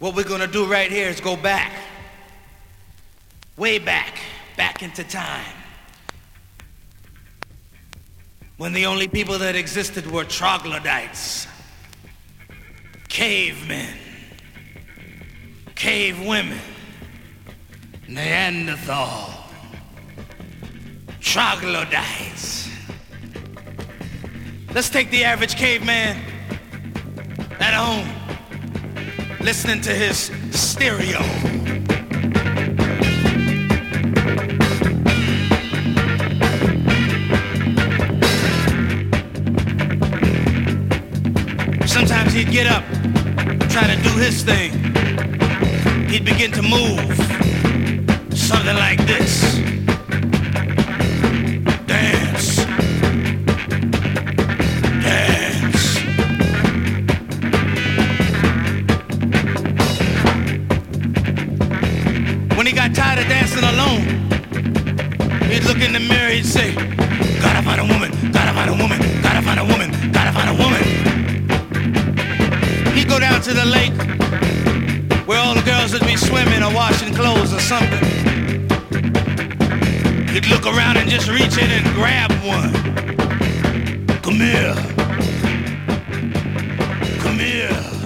What we're gonna do right here is go back, way back into time, when the only people that existed were troglodytes, cavemen, cave women, Neanderthal, troglodytes. Let's take the average caveman at home, listening to his stereo. Sometimes he'd get up, try to do his thing. He'd begin to move, something like this. Dance. Dance. When he got tired of dancing alone, he'd look in the mirror, he'd say, gotta find a woman, gotta find a woman, gotta find a woman, gotta find a woman. He'd go down to the lake where all the girls would be swimming or washing clothes or something. He'd look around and just reach in and grab one. Come here. Come here.